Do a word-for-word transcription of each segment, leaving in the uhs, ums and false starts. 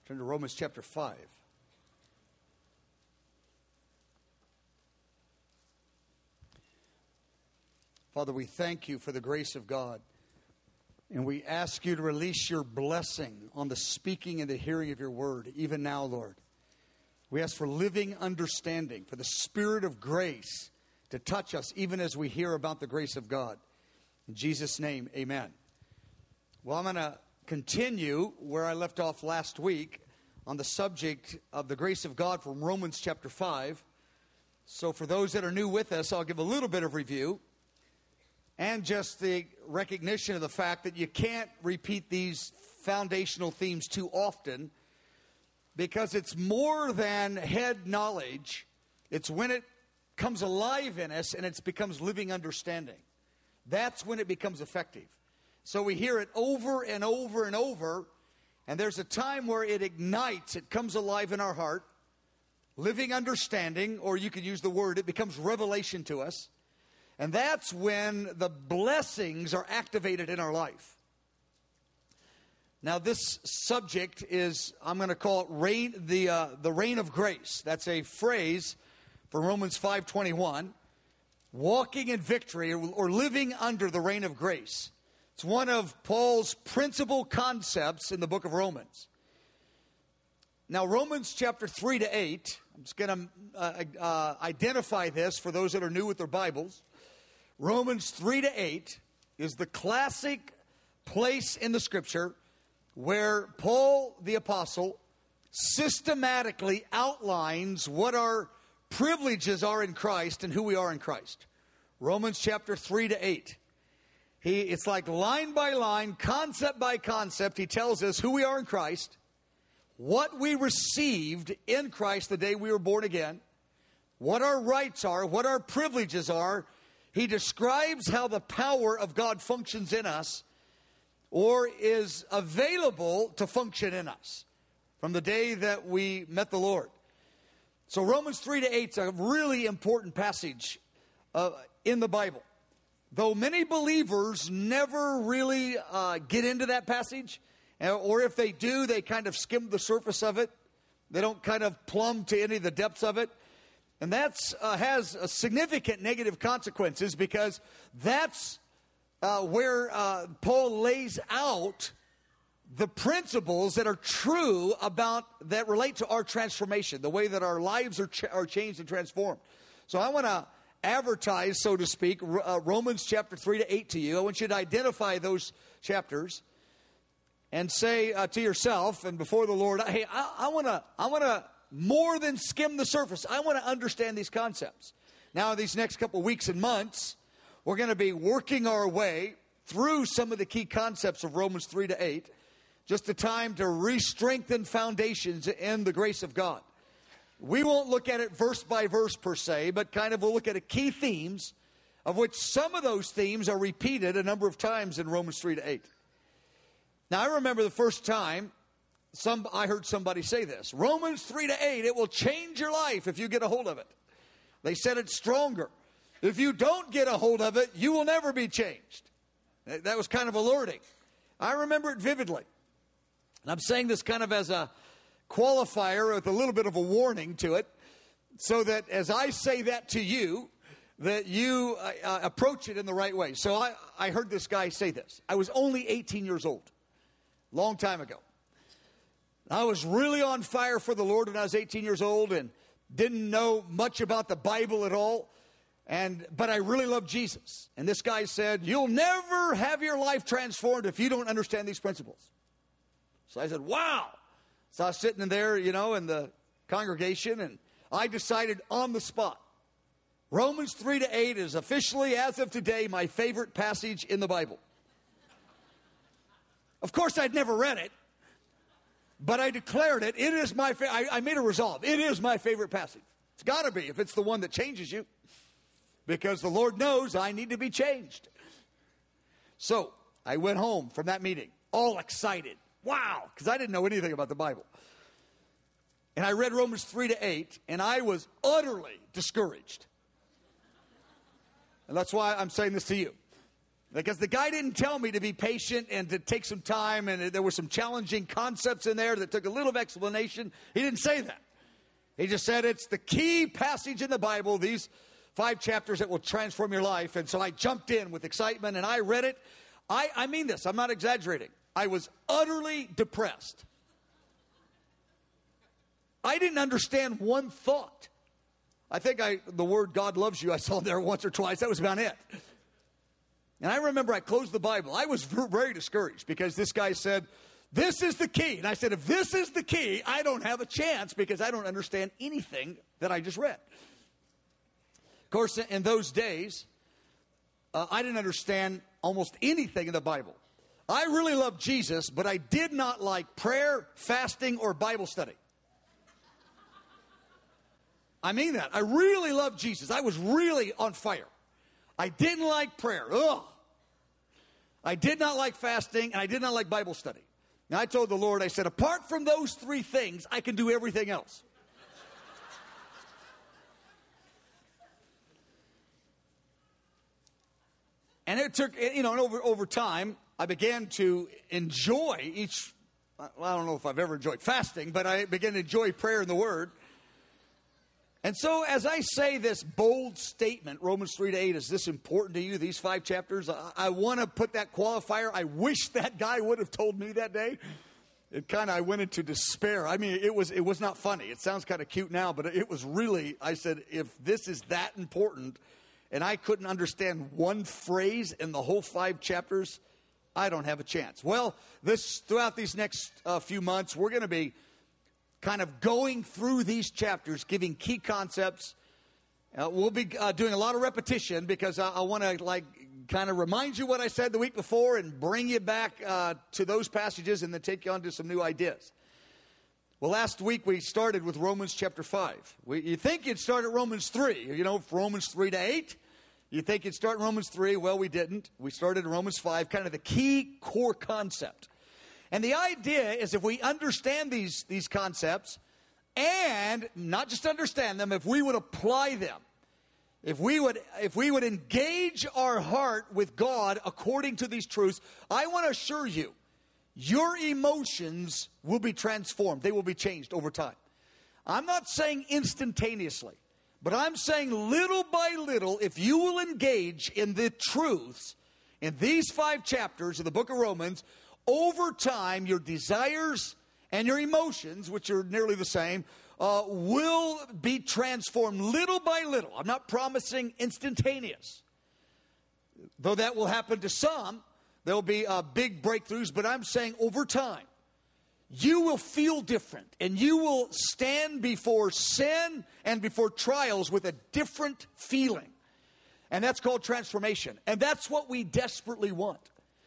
Turn to Romans chapter five. Father, we thank you for the grace of God. And we ask you to release your blessing on the speaking and the hearing of your word, even now, Lord. We ask for living understanding, for the Spirit of grace to touch us, even as we hear about the grace of God. In Jesus' name, amen. Well, I'm going to continue where I left off last week on the subject of the grace of God from Romans chapter five. So for those that are new with us, I'll give a little bit of review and just the recognition of the fact that you can't repeat these foundational themes too often, because it's more than head knowledge. It's when it comes alive in us and it becomes living understanding. That's when it becomes effective. So we hear it over and over and over, and there's a time where it ignites, it comes alive in our heart, living understanding, or you could use the word, it becomes revelation to us. And that's when the blessings are activated in our life. Now, this subject is, I'm going to call it reign, the uh, the reign of grace. That's a phrase from Romans five twenty-one. Walking in victory, or, or living under the reign of grace. It's one of Paul's principal concepts in the book of Romans. Now, Romans chapter three to eight, I'm just going to uh, uh, identify this for those that are new with their Bibles. Romans three to eight is the classic place in the Scripture where Paul the Apostle systematically outlines what our privileges are in Christ and who we are in Christ. Romans chapter three to eight. He, it's like line by line, concept by concept, he tells us who we are in Christ, what we received in Christ the day we were born again, what our rights are, what our privileges are. He describes how the power of God functions in us, or is available to function in us from the day that we met the Lord. So Romans three to eight is a really important passage uh, in the Bible. Though many believers never really uh, get into that passage, or if they do, they kind of skim the surface of it. They don't kind of plumb to any of the depths of it. And that uh, has a significant negative consequences, because that's uh, where uh, Paul lays out the principles that are true about, that relate to our transformation, the way that our lives are, ch- are changed and transformed. So I want to advertise, so to speak, uh, Romans chapter three to eight to you. I want you to identify those chapters and say uh, to yourself and before the Lord, hey, I, I want to, I want to more than skim the surface. I want to understand these concepts. Now, these next couple of weeks and months, we're going to be working our way through some of the key concepts of Romans three to eight. Just a time to re-strengthen foundations in the grace of God. We won't look at it verse by verse per se, but kind of we'll look at the key themes, of which some of those themes are repeated a number of times in Romans three to eight. Now, I remember the first time some I heard somebody say this. Romans three to eight, it will change your life if you get a hold of it. They said it stronger. If you don't get a hold of it, you will never be changed. That was kind of alerting. I remember it vividly. And I'm saying this kind of as a qualifier with a little bit of a warning to it, so that as I say that to you, that you uh, approach it in the right way. So I, I heard this guy say this. I was only eighteen years old, long time ago. I was really on fire for the Lord when I was eighteen years old and didn't know much about the Bible at all. And but I really loved Jesus. And this guy said, you'll never have your life transformed if you don't understand these principles. So I said, wow. So I was sitting in there, you know, in the congregation, and I decided on the spot, Romans three to eight is officially, as of today, my favorite passage in the Bible. Of course, I'd never read it. But I declared it. It is my fa- I, I made a resolve. It is my favorite passage. It's got to be if it's the one that changes you. Because the Lord knows I need to be changed. So I went home from that meeting, all excited. Wow, because I didn't know anything about the Bible. And I read Romans three to eight, and I was utterly discouraged. And that's why I'm saying this to you. Because the guy didn't tell me to be patient and to take some time, and there were some challenging concepts in there that took a little explanation. He didn't say that. He just said it's the key passage in the Bible, these five chapters that will transform your life. And so I jumped in with excitement, and I read it. I, I mean this. I'm not exaggerating. I was utterly depressed. I didn't understand one thought. I think I the word God loves you, I saw there once or twice. That was about it. And I remember I closed the Bible. I was very discouraged because this guy said, this is the key. And I said, if this is the key, I don't have a chance because I don't understand anything that I just read. Of course, in those days, uh, I didn't understand almost anything in the Bible. I really loved Jesus, but I did not like prayer, fasting, or Bible study. I mean that. I really loved Jesus. I was really on fire. I didn't like prayer. Ugh. I did not like fasting, and I did not like Bible study. Now, I told the Lord, I said, apart from those three things, I can do everything else. And it took, you know, and over, over time, I began to enjoy each, well, I don't know if I've ever enjoyed fasting, but I began to enjoy prayer and the Word. And so as I say this bold statement, Romans three to eight, is this important to you, these five chapters? I, I want to put that qualifier. I wish that guy would have told me that day. It kind of, I went into despair. I mean, it was it was not funny. It sounds kind of cute now, but it was really, I said, if this is that important, and I couldn't understand one phrase in the whole five chapters, I don't have a chance. Well, this throughout these next uh, few months, we're going to be kind of going through these chapters, giving key concepts. Uh, we'll be uh, doing a lot of repetition because I, I want to like kind of remind you what I said the week before and bring you back uh, to those passages and then take you on to some new ideas. Well, last week we started with Romans chapter five. We, you think you'd start at Romans three, you know, Romans three to eight. You think you'd start in Romans three. Well, we didn't. We started in Romans five, kind of the key core concept. And the idea is if we understand these, these concepts, and not just understand them, if we would apply them, if we would if we would engage our heart with God according to these truths, I want to assure you, your emotions will be transformed. They will be changed over time. I'm not saying instantaneously, but I'm saying little by little, if you will engage in the truths in these five chapters of the book of Romans, over time, your desires and your emotions, which are nearly the same, uh, will be transformed little by little. I'm not promising instantaneous. Though that will happen to some, there will be uh, big breakthroughs, but I'm saying over time, you will feel different, and you will stand before sin and before trials with a different feeling. And that's called transformation. And that's what we desperately want.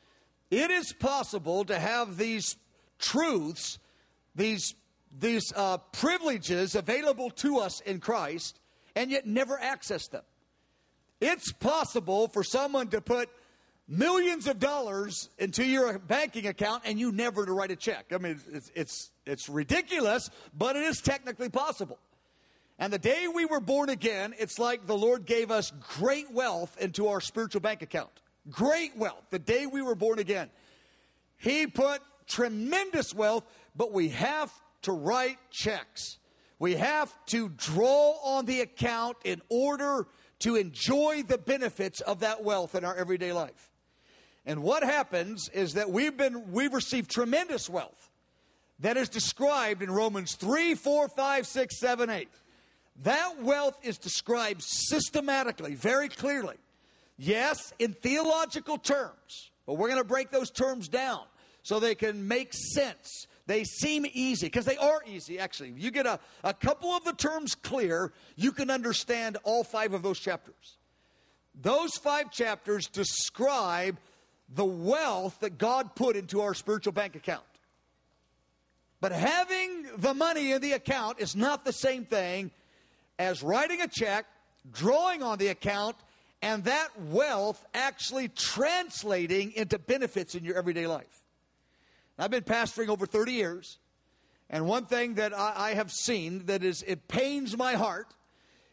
It is possible to have these truths, these, these uh, privileges available to us in Christ, and yet never access them. It's possible for someone to put millions of dollars into your banking account and you never to write a check. I mean, it's, it's, it's ridiculous, but it is technically possible. And the day we were born again, it's like the Lord gave us great wealth into our spiritual bank account. Great wealth. The day we were born again. He put tremendous wealth, but we have to write checks. We have to draw on the account in order to enjoy the benefits of that wealth in our everyday life. And what happens is that we've been we've received tremendous wealth that is described in Romans three, four, five, six, seven, eight. That wealth is described systematically, very clearly. Yes, in theological terms, but we're going to break those terms down so they can make sense. They seem easy, because they are easy, actually. You get a, a couple of the terms clear, you can understand all five of those chapters. Those five chapters describe the wealth that God put into our spiritual bank account. But having the money in the account is not the same thing as writing a check, drawing on the account, and that wealth actually translating into benefits in your everyday life. I've been pastoring over thirty years, and one thing that I, I have seen that is, it pains my heart,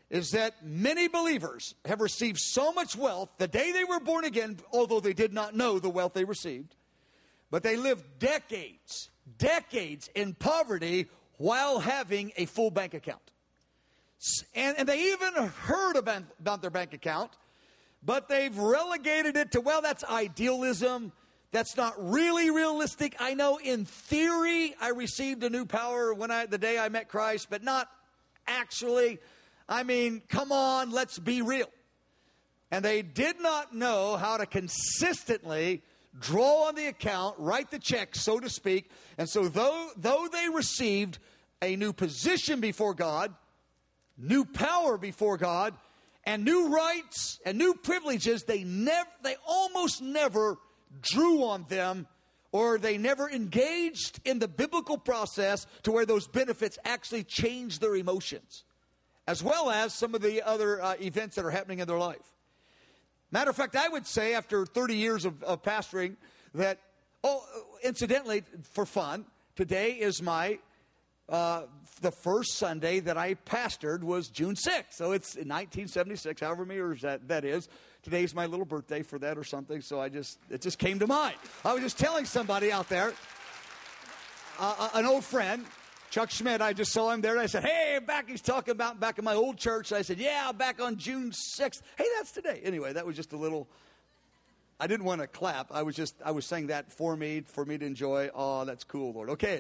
is that many believers have received so much wealth the day they were born again, although they did not know the wealth they received. But they lived decades, decades in poverty while having a full bank account. And, and they even heard about, about their bank account, but they've relegated it to, well, that's idealism. That's not really realistic. I know in theory I received a new power when I, the day I met Christ, but not actually. I mean, come on, let's be real. And they did not know how to consistently draw on the account, write the check, so to speak. And so though, though they received a new position before God, new power before God, and new rights and new privileges, they never, they almost never drew on them, or they never engaged in the biblical process to where those benefits actually changed their emotions, as well as some of the other uh, events that are happening in their life. Matter of fact, I would say after thirty years of, of pastoring that, oh, incidentally, for fun, today is my, uh, the first Sunday that I pastored was June sixth. So it's in nineteen seventy-six, however many years that, that is. Today's my little birthday for that or something, so I just, it just came to mind. I was just telling somebody out there, uh, an old friend, Chuck Schmidt, I just saw him there, and I said, hey, back, he's talking about back in my old church. I said, yeah, back on June sixth. Hey, that's today. Anyway, that was just a little, I didn't want to clap. I was just, I was saying that for me, for me to enjoy. Oh, that's cool, Lord. Okay.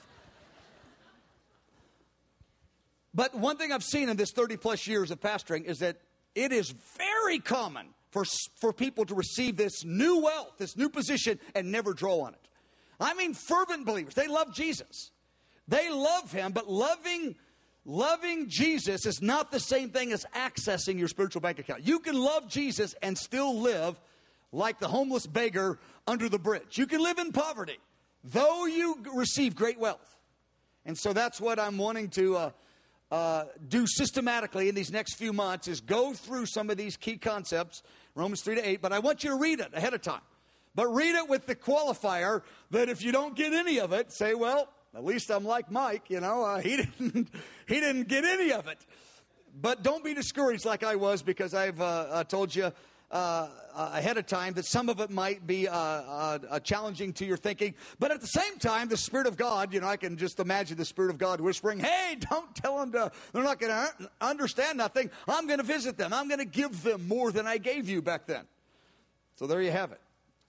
But one thing I've seen in this thirty plus years of pastoring is that it is very common for, for people to receive this new wealth, this new position, and never draw on it. I mean, fervent believers. They love Jesus. They love him, but loving, loving Jesus is not the same thing as accessing your spiritual bank account. You can love Jesus and still live like the homeless beggar under the bridge. You can live in poverty, though you receive great wealth. And so that's what I'm wanting to uh, uh, do systematically in these next few months, is go through some of these key concepts, Romans three to eight, but I want you to read it ahead of time. But read it with the qualifier that if you don't get any of it, say, well, at least I'm like Mike, you know, uh, he didn't he didn't get any of it. But don't be discouraged like I was, because I've uh, uh, told you uh, uh, ahead of time that some of it might be uh, uh, uh, challenging to your thinking. But at the same time, the Spirit of God, you know, I can just imagine the Spirit of God whispering, hey, don't tell them to, they're not going to understand nothing. I'm going to visit them. I'm going to give them more than I gave you back then. So there you have it.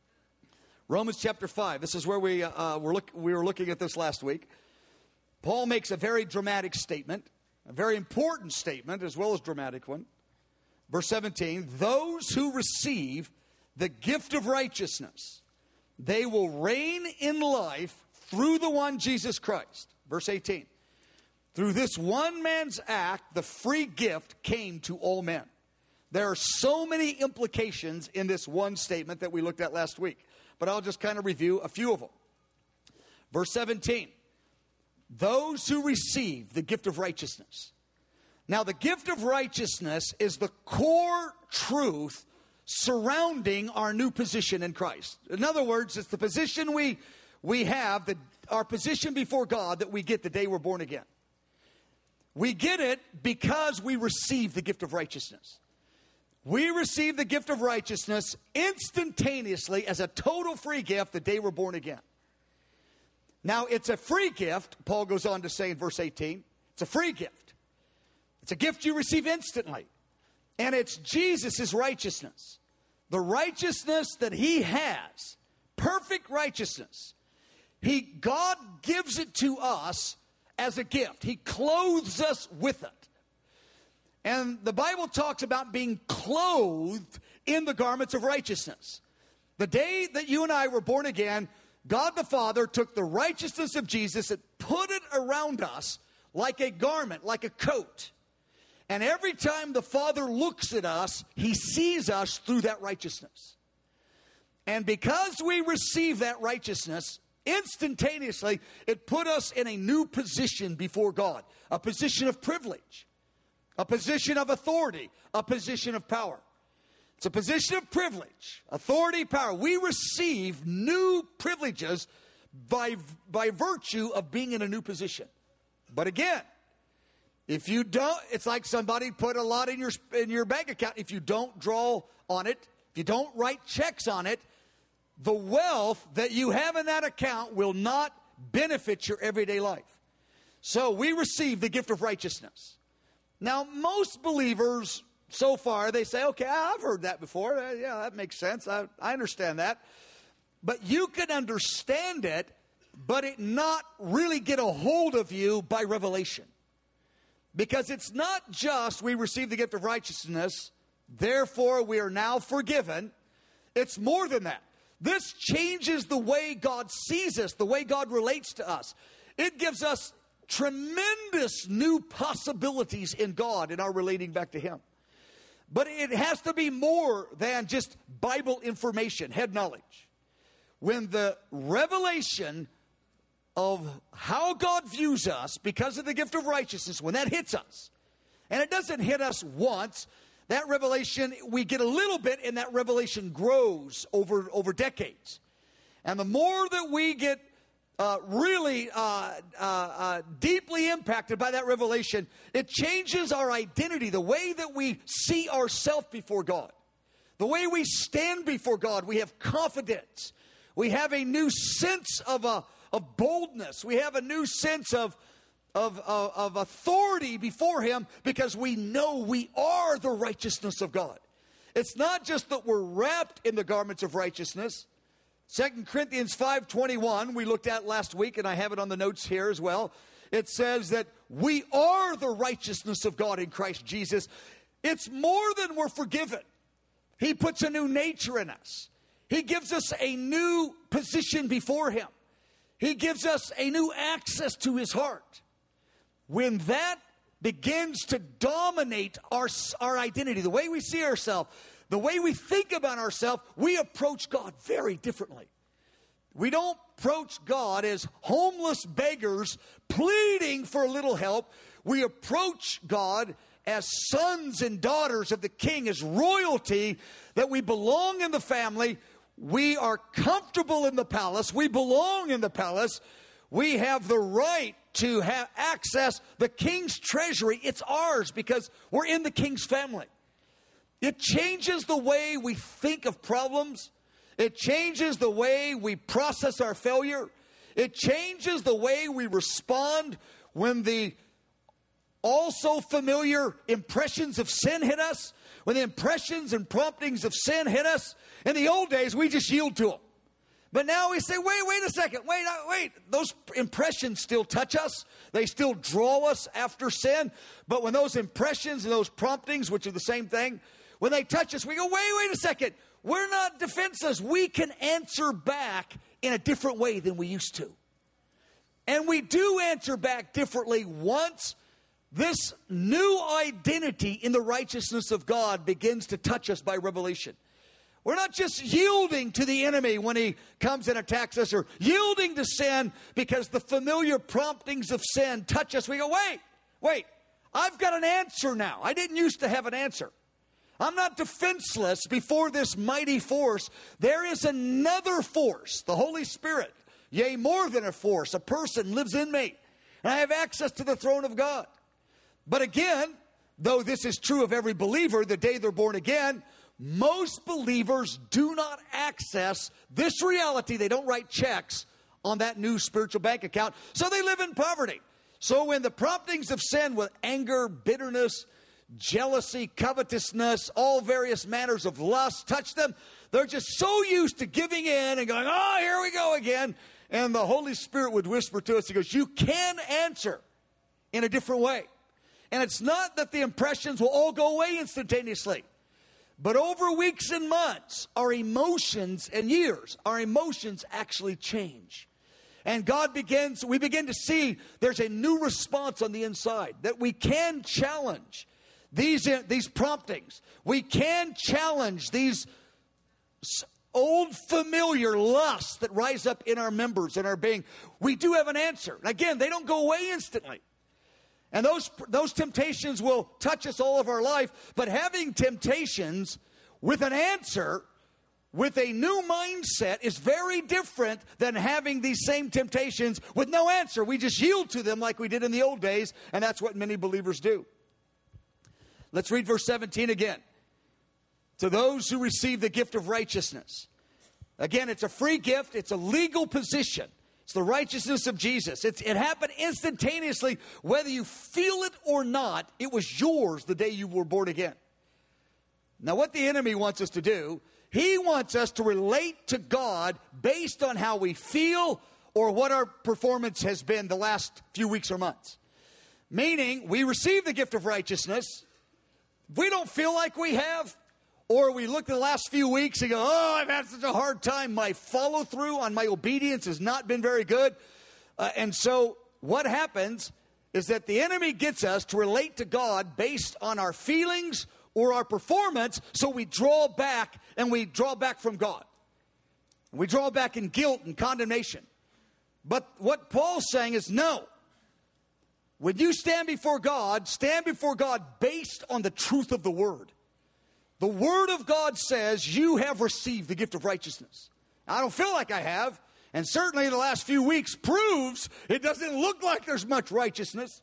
Romans chapter five. This is where we, uh, were, look, we were looking at this last week. Paul makes a very dramatic statement, a very important statement, as well as dramatic one. Verse seventeen, those who receive the gift of righteousness, they will reign in life through the one Jesus Christ. Verse eighteen, through this one man's act, the free gift came to all men. There are so many implications in this one statement that we looked at last week, but I'll just kind of review a few of them. Verse seventeen, those who receive the gift of righteousness. Now, the gift of righteousness is the core truth surrounding our new position in Christ. In other words, it's the position we, we have, the, our position before God that we get the day we're born again. We get it because we receive the gift of righteousness. We receive the gift of righteousness instantaneously as a total free gift the day we're born again. Now, it's a free gift, Paul goes on to say in verse eighteen. It's a free gift. It's a gift you receive instantly. And it's Jesus' righteousness. The righteousness that he has. Perfect righteousness. He, God gives it to us as a gift. He clothes us with it. And the Bible talks about being clothed in the garments of righteousness. The day that you and I were born again, God the Father took the righteousness of Jesus and put it around us like a garment, like a coat. And every time the Father looks at us, he sees us through that righteousness. And because we receive that righteousness, instantaneously, it put us in a new position before God. A position of privilege. A position of authority. A position of power. It's a position of privilege, authority, power. We receive new privileges by, by virtue of being in a new position. But again, If you don't, it's like somebody put a lot in your in your bank account. If you don't draw on it, if you don't write checks on it, the wealth that you have in that account will not benefit your everyday life. So we receive the gift of righteousness. Now, most believers so far, they say, okay, I've heard that before. Uh, yeah, that makes sense. I, I understand that. But you can understand it, but it not really get a hold of you by revelation. Because it's not just we receive the gift of righteousness, therefore we are now forgiven. It's more than that. This changes the way God sees us, the way God relates to us. It gives us tremendous new possibilities in God in our relating back to Him. But it has to be more than just Bible information, head knowledge. When the revelation of how God views us because of the gift of righteousness, when that hits us, and it doesn't hit us once, that revelation, we get a little bit, and that revelation grows over, over decades. And the more that we get uh, really uh, uh, uh, deeply impacted by that revelation, it changes our identity, the way that we see ourselves before God. The way we stand before God, we have confidence. We have a new sense of a of boldness. We have a new sense of, of, of, of authority before Him because we know we are the righteousness of God. It's not just that we're wrapped in the garments of righteousness. Second Corinthians five twenty-one, we looked at last week, and I have it on the notes here as well. It says that we are the righteousness of God in Christ Jesus. It's more than we're forgiven. He puts a new nature in us. He gives us a new position before Him. He gives us a new access to His heart. When that begins to dominate our, our identity, the way we see ourselves, the way we think about ourselves, we approach God very differently. We don't approach God as homeless beggars pleading for a little help. We approach God as sons and daughters of the King, as royalty, that we belong in the family. We are comfortable in the palace. We belong in the palace. We have the right to have access the King's treasury. It's ours because we're in the King's family. It changes the way we think of problems. It changes the way we process our failure. It changes the way we respond when the also familiar impressions of sin hit us. When the impressions and promptings of sin hit us. In the old days, we just yield to them. But now we say, wait, wait a second, wait, wait. Those impressions still touch us. They still draw us after sin. But when those impressions and those promptings, which are the same thing, when they touch us, we go, wait, wait a second. We're not defenseless. We can answer back in a different way than we used to. And we do answer back differently once this new identity in the righteousness of God begins to touch us by revelation. We're not just yielding to the enemy when he comes and attacks us, or yielding to sin because the familiar promptings of sin touch us. We go, wait, wait, I've got an answer now. I didn't used to have an answer. I'm not defenseless before this mighty force. There is another force, the Holy Spirit, yea, more than a force. A person lives in me, and I have access to the throne of God. But again, though this is true of every believer the day they're born again, most believers do not access this reality. They don't write checks on that new spiritual bank account, so they live in poverty. So when the promptings of sin with anger, bitterness, jealousy, covetousness, all various manners of lust touch them, they're just so used to giving in and going, oh, here we go again. And the Holy Spirit would whisper to us, He goes, you can answer in a different way. And it's not that the impressions will all go away instantaneously. But over weeks and months, our emotions and years, our emotions actually change. And God begins, we begin to see there's a new response on the inside, that we can challenge these, these promptings. We can challenge these old familiar lusts that rise up in our members and our being. We do have an answer. Again, they don't go away instantly. And those, those temptations will touch us all of our life. But having temptations with an answer with a new mindset is very different than having these same temptations with no answer. We just yield to them like we did in the old days, and that's what many believers do. Let's read verse seventeen again. To those who receive the gift of righteousness. Again, it's a free gift. It's a legal position. It's the righteousness of Jesus. It's, it happened instantaneously. Whether you feel it or not, it was yours the day you were born again. Now, what the enemy wants us to do, he wants us to relate to God based on how we feel or what our performance has been the last few weeks or months. Meaning, we receive the gift of righteousness. If we don't feel like we have, or we look at the last few weeks and go, oh, I've had such a hard time. My follow-through on my obedience has not been very good. Uh, and so what happens is that the enemy gets us to relate to God based on our feelings or our performance, so we draw back, and we draw back from God. We draw back in guilt and condemnation. But what Paul's saying is, no. When you stand before God, stand before God based on the truth of the Word. The Word of God says you have received the gift of righteousness. I don't feel like I have, and certainly the last few weeks proves it doesn't look like there's much righteousness.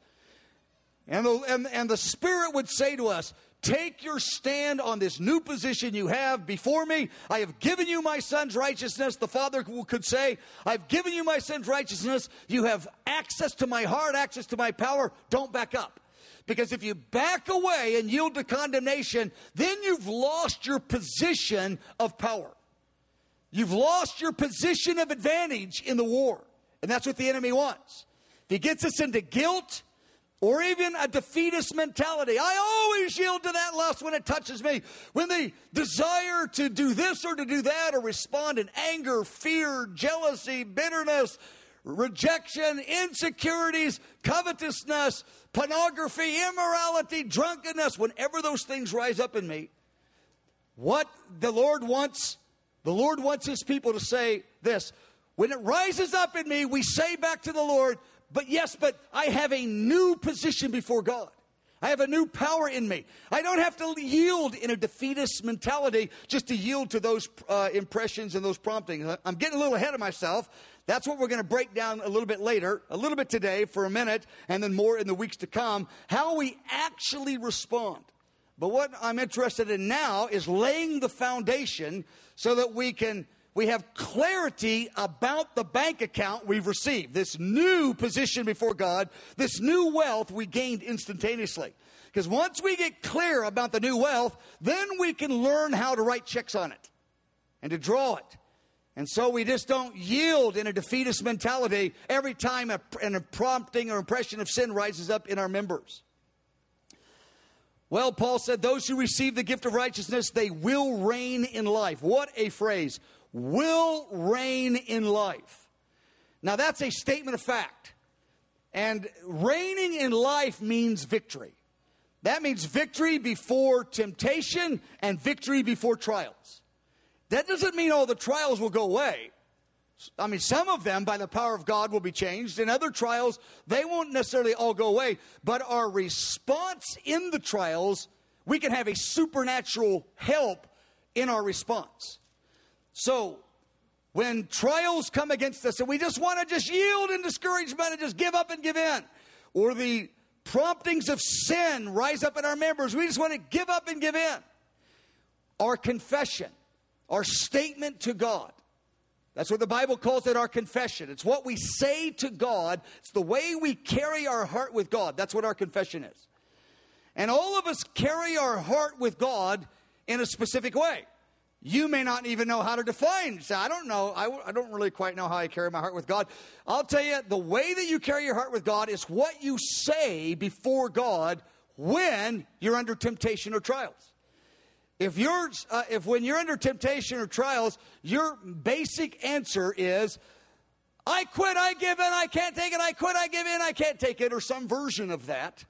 And the, and, and the Spirit would say to us, take your stand on this new position you have before me. I have given you my Son's righteousness. The Father could say, I've given you my Son's righteousness. You have access to my heart, access to my power. Don't back up. Because if you back away and yield to condemnation, then you've lost your position of power. You've lost your position of advantage in the war. And that's what the enemy wants. If he gets us into guilt or even a defeatist mentality, I always yield to that lust when it touches me. When the desire to do this or to do that or respond in anger, fear, jealousy, bitterness, rejection, insecurities, covetousness, pornography, immorality, drunkenness, whenever those things rise up in me, what the Lord wants, the Lord wants His people to say this. When it rises up in me, we say back to the Lord, but yes, but I have a new position before God. I have a new power in me. I don't have to yield in a defeatist mentality just to yield to those uh, impressions and those promptings. I'm getting a little ahead of myself. That's what we're going to break down a little bit later, a little bit today for a minute, and then more in the weeks to come, how we actually respond. But what I'm interested in now is laying the foundation so that we can we have clarity about the bank account we've received, this new position before God, this new wealth we gained instantaneously. Because once we get clear about the new wealth, then we can learn how to write checks on it and to draw it. And so we just don't yield in a defeatist mentality every time a, a prompting or impression of sin rises up in our members. Well, Paul said, those who receive the gift of righteousness, they will reign in life. What a phrase. Will reign in life. Now, that's a statement of fact. And reigning in life means victory. That means victory before temptation and victory before trials. That doesn't mean all the trials will go away. I mean, some of them, by the power of God, will be changed. And other trials, they won't necessarily all go away. But our response in the trials, we can have a supernatural help in our response. So, when trials come against us and we just want to just yield in discouragement and just give up and give in, or the promptings of sin rise up in our members, we just want to give up and give in. Our confession, our statement to God, that's what the Bible calls it, our confession. It's what we say to God. It's the way we carry our heart with God. That's what our confession is. And all of us carry our heart with God in a specific way. You may not even know how to define. Say, I don't know. I, I don't really quite know how I carry my heart with God. I'll tell you, the way that you carry your heart with God is what you say before God when you're under temptation or trials. If you're, uh, if when you're under temptation or trials, your basic answer is, I quit, I give in, I can't take it, I quit, I give in, I can't take it, or some version of that.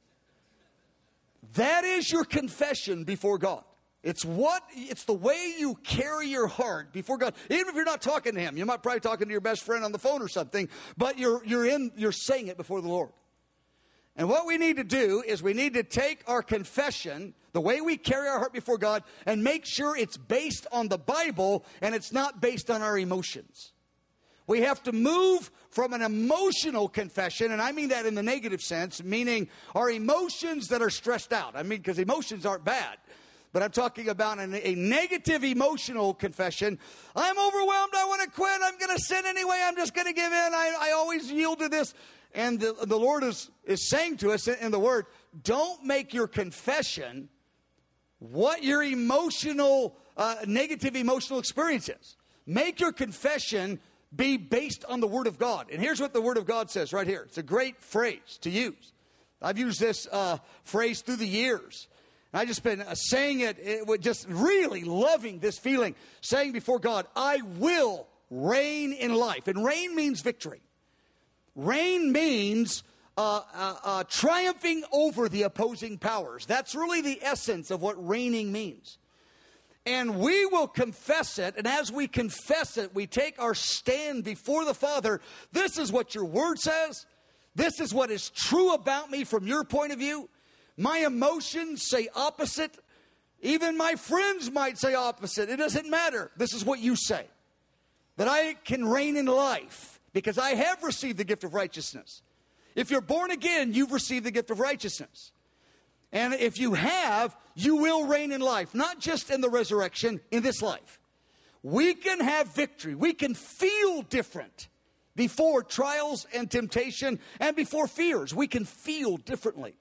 That is your confession before God. It's what, it's the way you carry your heart before God. Even if you're not talking to Him, you might probably talking to your best friend on the phone or something, but you're, you're in, you're saying it before the Lord. And what we need to do is we need to take our confession, the way we carry our heart before God, and make sure it's based on the Bible and it's not based on our emotions. We have to move from an emotional confession, and I mean that in the negative sense, meaning our emotions that are stressed out. I mean, because emotions aren't bad. But I'm talking about an, a negative emotional confession. I'm overwhelmed. I want to quit. I'm going to sin anyway. I'm just going to give in. I, I always yield to this. And the, the Lord is, is saying to us in the Word, don't make your confession what your emotional, uh, negative emotional experience is. Make your confession be based on the Word of God. And here's what the Word of God says right here. It's a great phrase to use. I've used this uh, phrase through the years. I've just been uh, saying it, it with just really loving this feeling, saying before God, I will reign in life. And reign means victory. Reign means uh, uh, uh, triumphing over the opposing powers. That's really the essence of what reigning means. And we will confess it, and as we confess it, we take our stand before the Father. This is what your Word says. This is what is true about me from your point of view. My emotions say opposite. Even my friends might say opposite. It doesn't matter. This is what you say. That I can reign in life because I have received the gift of righteousness. If you're born again, you've received the gift of righteousness. And if you have, you will reign in life. Not just in the resurrection, in this life. We can have victory. We can feel different before trials and temptation and before fears. We can feel differently.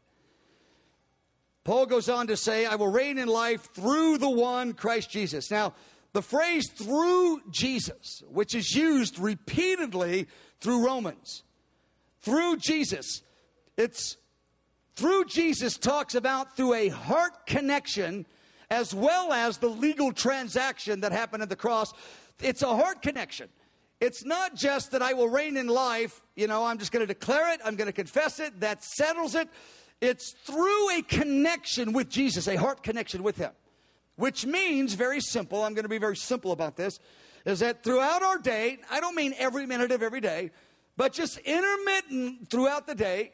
Paul goes on to say, I will reign in life through the one, Christ Jesus. Now, the phrase through Jesus, which is used repeatedly through Romans, through Jesus, it's through Jesus talks about through a heart connection as well as the legal transaction that happened at the cross. It's a heart connection. It's not just that I will reign in life, you know, I'm just going to declare it, I'm going to confess it, that settles it. It's through a connection with Jesus, a heart connection with Him. Which means, very simple, I'm going to be very simple about this, is that throughout our day, I don't mean every minute of every day, but just intermittent throughout the day,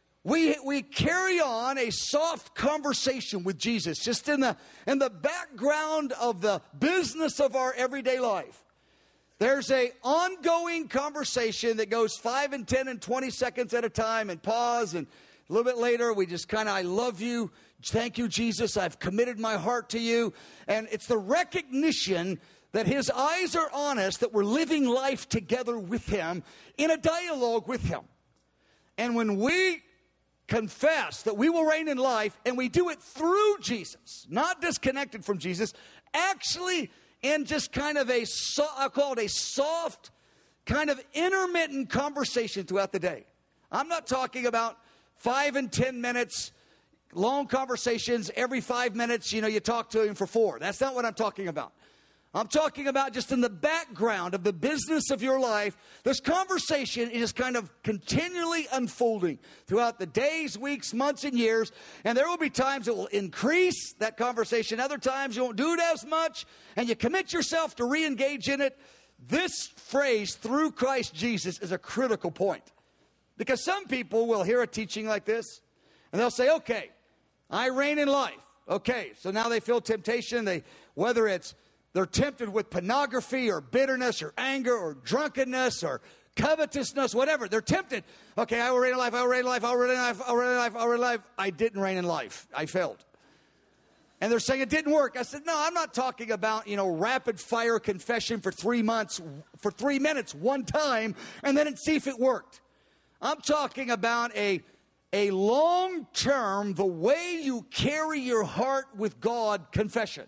we we carry on a soft conversation with Jesus, just in the, in the background of the business of our everyday life. There's a ongoing conversation that goes five and ten and twenty seconds at a time and pause, and a little bit later, we just kind of, I love you. Thank you, Jesus. I've committed my heart to you. And it's the recognition that His eyes are on us, that we're living life together with Him, in a dialogue with Him. And when we confess that we will reign in life, and we do it through Jesus, not disconnected from Jesus, actually in just kind of a, I'll call it a soft, kind of intermittent conversation throughout the day. I'm not talking about Five and ten minutes, long conversations. Every five minutes, you know, you talk to Him for four. That's not what I'm talking about. I'm talking about just in the background of the business of your life. This conversation is kind of continually unfolding throughout the days, weeks, months, and years. And there will be times it will increase that conversation. Other times you won't do it as much. And you commit yourself to re-engage in it. This phrase, through Christ Jesus, is a critical point. Because some people will hear a teaching like this, and they'll say, okay, I reign in life. Okay, so now they feel temptation. They, whether it's they're tempted with pornography or bitterness or anger or drunkenness or covetousness, whatever. They're tempted. Okay, I will reign in life, I will reign in life, I will reign in life, I will reign in life, I will reign in life. I didn't reign in life. I failed. And they're saying it didn't work. I said, no, I'm not talking about, you know, rapid fire confession for three months, for three minutes, one time, and then see if it worked. I'm talking about a, a long-term, the way you carry your heart with God confession.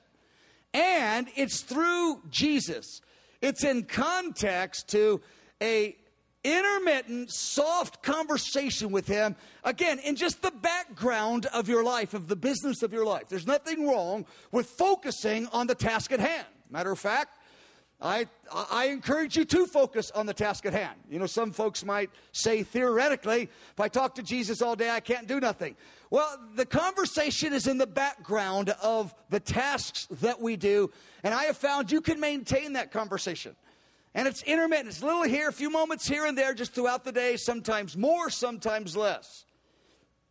And it's through Jesus. It's in context to a intermittent, soft conversation with Him. Again, in just the background of your life, of the business of your life. There's nothing wrong with focusing on the task at hand. Matter of fact, I, I encourage you to focus on the task at hand. You know, some folks might say theoretically, if I talk to Jesus all day, I can't do nothing. Well, the conversation is in the background of the tasks that we do. And I have found you can maintain that conversation. And it's intermittent. It's a little here, a few moments here and there just throughout the day, sometimes more, sometimes less.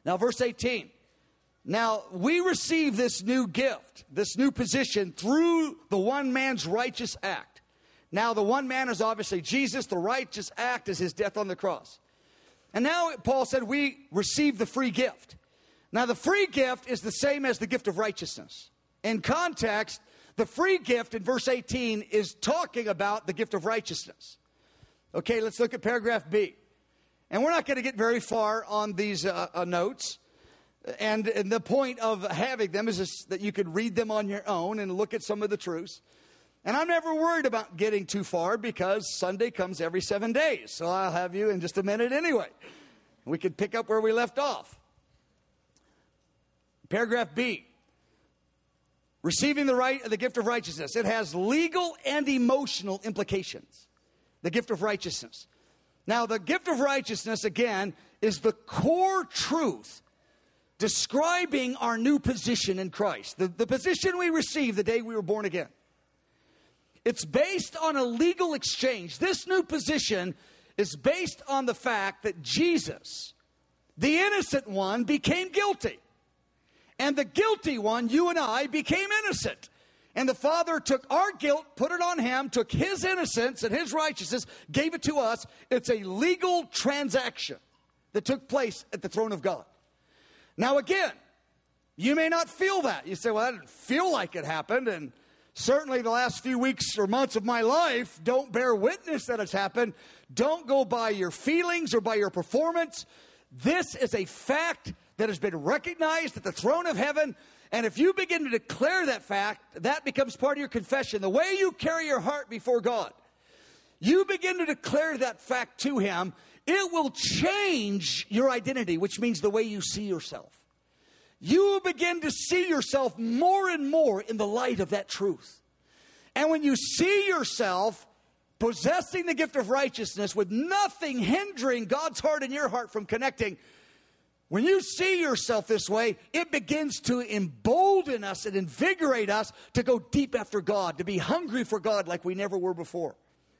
Now, verse eighteen. Now, we receive this new gift, this new position through the one man's righteous act. Now, the one man is obviously Jesus. The righteous act is his death on the cross. And now, Paul said, we receive the free gift. Now, the free gift is the same as the gift of righteousness. In context, the free gift in verse eighteen is talking about the gift of righteousness. Okay, let's look at paragraph B. And we're not going to get very far on these uh, uh, notes. And, and the point of having them is just that you could read them on your own and look at some of the truths. And I'm never worried about getting too far because Sunday comes every seven days. So I'll have you in just a minute anyway. We could pick up where we left off. Paragraph B. Receiving the right, the gift of righteousness. It has legal and emotional implications. The gift of righteousness. Now, the gift of righteousness, again, is the core truth describing our new position in Christ. The, the position we received the day we were born again. It's based on a legal exchange. This new position is based on the fact that Jesus, the innocent one, became guilty. And the guilty one, you and I, became innocent. And the Father took our guilt, put it on him, took his innocence and his righteousness, gave it to us. It's a legal transaction that took place at the throne of God. Now again, you may not feel that. You say, well, I didn't feel like it happened. And certainly the last few weeks or months of my life don't bear witness that it's happened. Don't go by your feelings or by your performance. This is a fact that has been recognized at the throne of heaven. And if you begin to declare that fact, that becomes part of your confession. The way you carry your heart before God, you begin to declare that fact to him, it will change your identity, which means the way you see yourself. You will begin to see yourself more and more in the light of that truth. And when you see yourself possessing the gift of righteousness with nothing hindering God's heart and your heart from connecting, when you see yourself this way, it begins to embolden us and invigorate us to go deep after God, to be hungry for God like we never were before.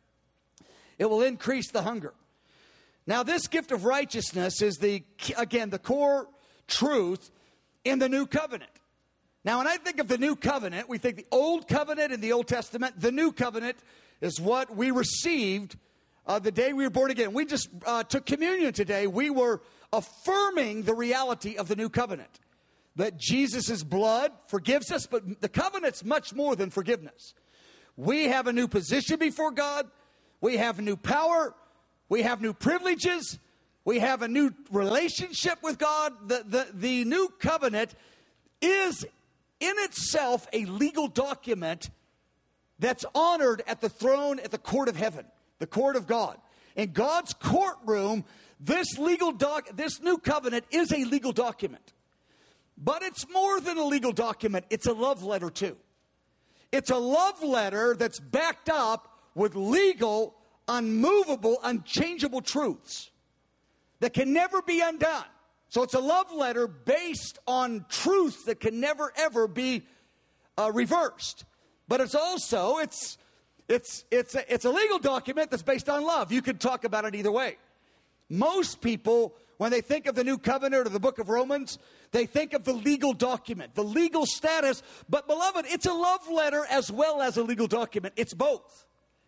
It will increase the hunger. Now, this gift of righteousness is the, again, the core truth in the new covenant. Now, when I think of the new covenant, we think the old covenant in the Old Testament. The new covenant is what we received uh, the day we were born again. We just uh, took communion today. We were affirming the reality of the new covenant. That Jesus' blood forgives us, but the covenant's much more than forgiveness. We have a new position before God. We have a new power. We have new privileges. We have a new relationship with God. The, the, the new covenant is in itself a legal document that's honored at the throne, at the court of heaven, the court of God. In God's courtroom, this legal doc, this new covenant is a legal document. But it's more than a legal document. It's a love letter too. It's a love letter that's backed up with legal, unmovable, unchangeable truths that can never be undone. So it's a love letter based on truth that can never, ever be uh, reversed. But it's also, it's, it's, it's, a, it's a legal document that's based on love. You could talk about it either way. Most people, when they think of the New Covenant or the book of Romans, they think of the legal document, the legal status. But beloved, it's a love letter as well as a legal document. It's both.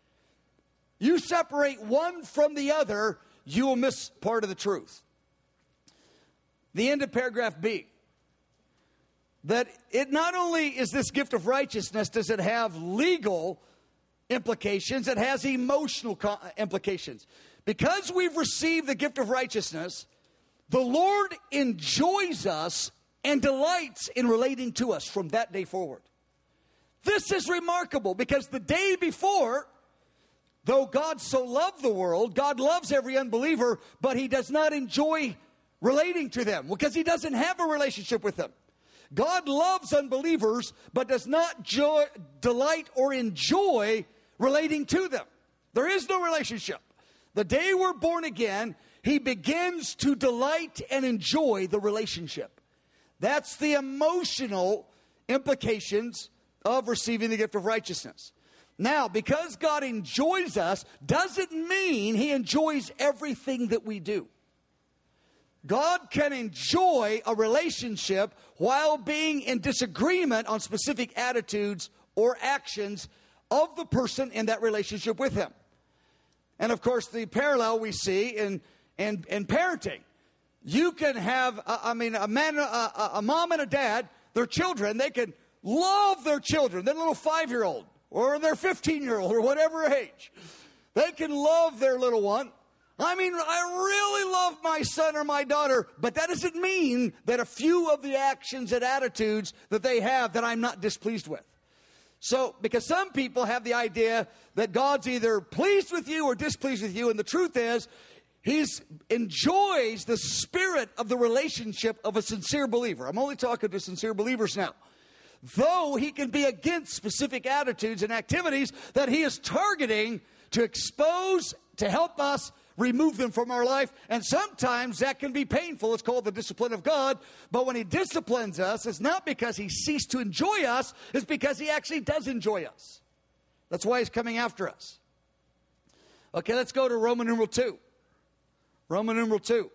You separate one from the other, you will miss part of the truth. The end of paragraph B. That it not only is this gift of righteousness, does it have legal implications, it has emotional implications. Because we've received the gift of righteousness, the Lord enjoys us and delights in relating to us from that day forward. This is remarkable because the day before, though God so loved the world, God loves every unbeliever, but he does not enjoy relating to them because he doesn't have a relationship with them. God loves unbelievers, but does not joy, delight or enjoy relating to them. There is no relationship. The day we're born again, he begins to delight and enjoy the relationship. That's the emotional implications of receiving the gift of righteousness. Now, because God enjoys us, doesn't mean he enjoys everything that we do. God can enjoy a relationship while being in disagreement on specific attitudes or actions of the person in that relationship with him. And of course, the parallel we see in, in, in parenting. You can have, uh, I mean, a man, uh, a mom and a dad, their children, they can love their children, their little five-year-old or their fifteen-year-old or whatever age. They can love their little one. I mean, I really love my son or my daughter, but that doesn't mean that a few of the actions and attitudes that they have that I'm not displeased with. So, because some people have the idea that God's either pleased with you or displeased with you, and the truth is, He enjoys the spirit of the relationship of a sincere believer. I'm only talking to sincere believers now. Though He can be against specific attitudes and activities that He is targeting to expose, to help us remove them from our life. And sometimes that can be painful. It's called the discipline of God. But when He disciplines us, it's not because He ceased to enjoy us. It's because He actually does enjoy us. That's why He's coming after us. Okay, let's go to Roman numeral two. Roman numeral two.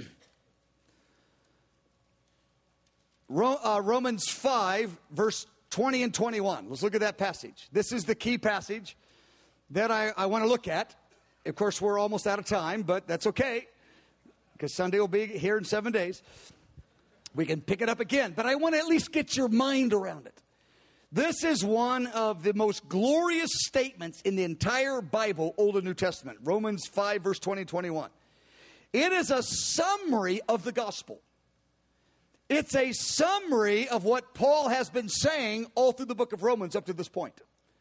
Ro- uh, Romans five, verse twenty and twenty-one. Let's look at that passage. This is the key passage that I, I want to look at. Of course, we're almost out of time, but that's okay, because Sunday will be here in seven days. We can pick it up again, but I want to at least get your mind around it. This is one of the most glorious statements in the entire Bible, Old and New Testament. Romans five, verse twenty and twenty-one. It is a summary of the gospel. It's a summary of what Paul has been saying all through the book of Romans up to this point.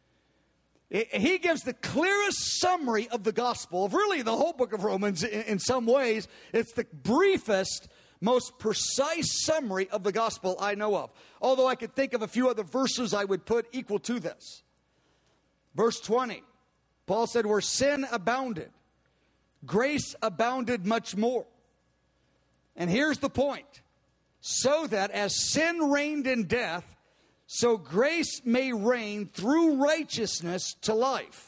He gives the clearest summary of the gospel, of really the whole book of Romans in some ways. It's the briefest, most precise summary of the gospel I know of. Although I could think of a few other verses I would put equal to this. Verse twenty, Paul said, where sin abounded, grace abounded much more. And here's the point. So that as sin reigned in death, so grace may reign through righteousness to life.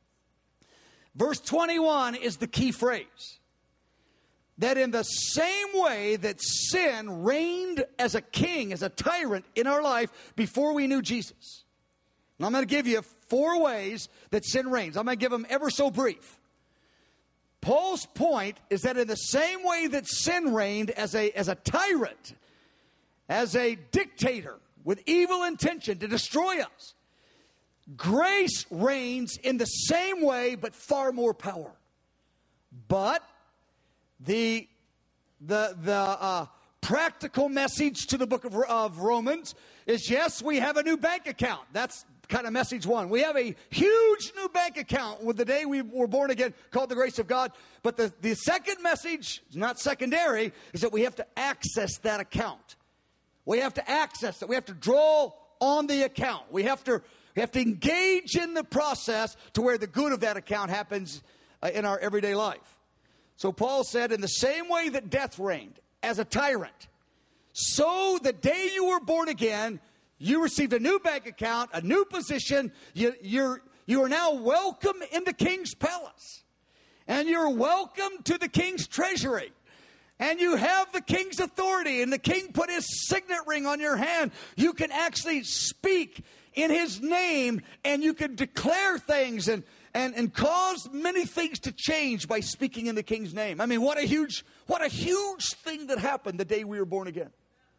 Verse twenty-one is the key phrase. That in the same way that sin reigned as a king, as a tyrant in our life before we knew Jesus. And I'm going to give you four ways that sin reigns. I'm going to give them ever so brief. Paul's point is that in the same way that sin reigned as a, as a tyrant, as a dictator, with evil intention to destroy us, grace reigns in the same way, but far more power. But the the the uh, practical message to the book of, of Romans is, yes, we have a new bank account. That's kind of message one. We have a huge new bank account with the day we were born again, called the grace of God. But the, the second message, not secondary, is that we have to access that account. We have to access it. We have to draw on the account. We have to, we have to engage in the process to where the good of that account happens uh, in our everyday life. So Paul said, in the same way that death reigned as a tyrant, so the day you were born again, you received a new bank account, a new position. You, you're, you are now welcome in the king's palace. And you're welcome to the king's treasury. And you have the king's authority, and the king put his signet ring on your hand. You can actually speak in his name, and you can declare things and, and, and cause many things to change by speaking in the king's name. I mean, what a huge, what a huge thing that happened the day we were born again.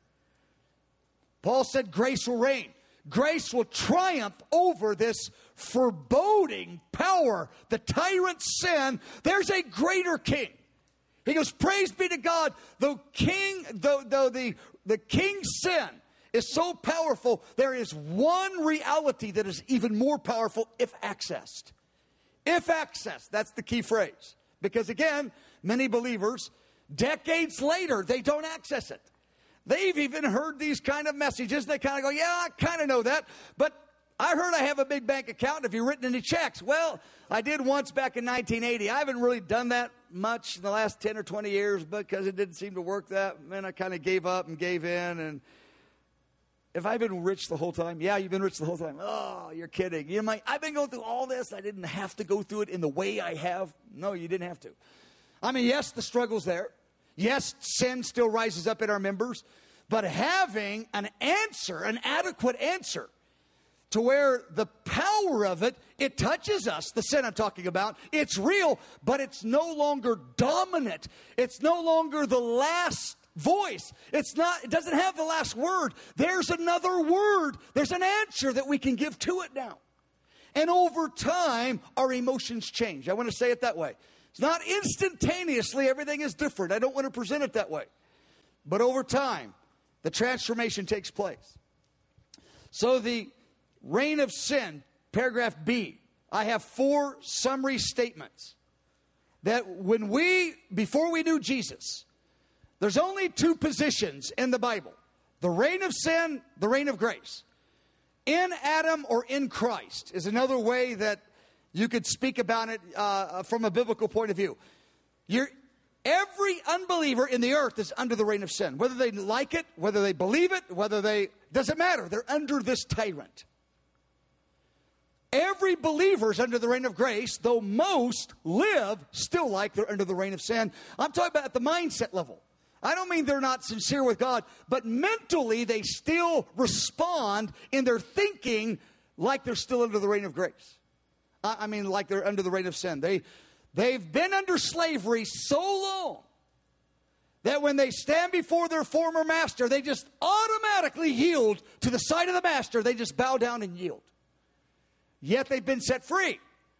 Paul said grace will reign. Grace will triumph over this foreboding power, the tyrant sin. There's a greater king. He goes, praise be to God, though king, though, though the, the king's sin is so powerful, there is one reality that is even more powerful if accessed. If accessed, that's the key phrase. Because again, many believers, decades later, they don't access it. They've even heard these kind of messages. They kind of go, yeah, I kind of know that, but I heard I have a big bank account. Have you written any checks? Well, I did once back in nineteen eighty. I haven't really done that much in the last ten or twenty years because it didn't seem to work that. And I kind of gave up and gave in. And have I been rich the whole time? Yeah, you've been rich the whole time. Oh, you're kidding. You know, I've been going through all this. I didn't have to go through it in the way I have. No, you didn't have to. I mean, yes, the struggle's there. Yes, sin still rises up in our members, but having an answer, an adequate answer, to where the power of it, it touches us, the sin I'm talking about. It's real, but it's no longer dominant. It's no longer the last voice. It's not, it doesn't have the last word. There's another word. There's an answer that we can give to it now. And over time, our emotions change. I want to say it that way. It's not instantaneously, everything is different. I don't want to present it that way. But over time, the transformation takes place. So the reign of sin, paragraph B, I have four summary statements that when we, before we knew Jesus, there's only two positions in the Bible: the reign of sin, the reign of grace. In Adam or in Christ is another way that you could speak about it uh, from a biblical point of view. You're, every unbeliever in the earth is under the reign of sin. Whether they like it, whether they believe it, whether they, doesn't matter. They're under this tyrant. Every believer is under the reign of grace, though most live still like they're under the reign of sin. I'm talking about at the mindset level. I don't mean they're not sincere with God, but mentally they still respond in their thinking like they're still under the reign of grace. I, I mean like they're under the reign of sin. They, they've been under slavery so long that when they stand before their former master, they just automatically yield to the side of the master. They just bow down and yield. Yet they've been set free.